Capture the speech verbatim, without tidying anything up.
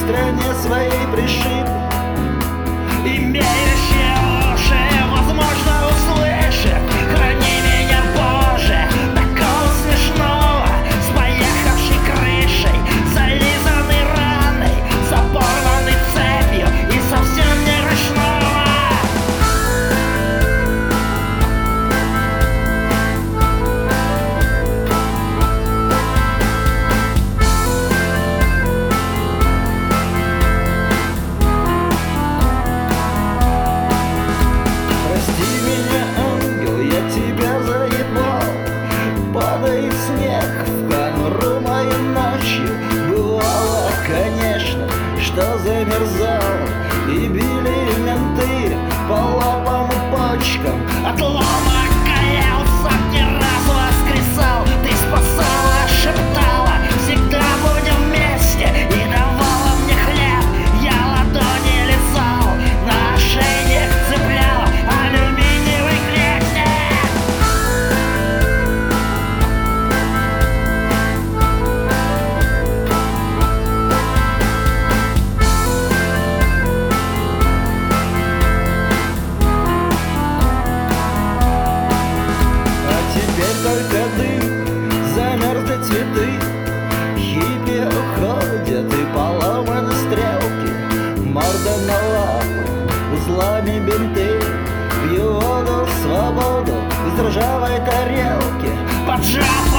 стране своей пришиб. Имеющие уши, возможно, услышит: храни меня, Боже, такого смешного, с поехавшей крышей, зализанной раной, запорванной цепью и совсем не ручного. Падает снег в камеру мою ночью. Бывало, конечно, что замерзал, и били менты по лобам и почкам. Отлома каялся, не раз воскресал. Ты спасала, шептала: всегда будем вместе, и давала мне хлеб. Я ладони лизал, на ошейник цепляла алюминиевый клетник. Только дым, замерзли цветы, хиппи уходят и поломаны стрелки. Морда на лапу, узлами бинты, пью воду, свободу из ржавой тарелки. Поджав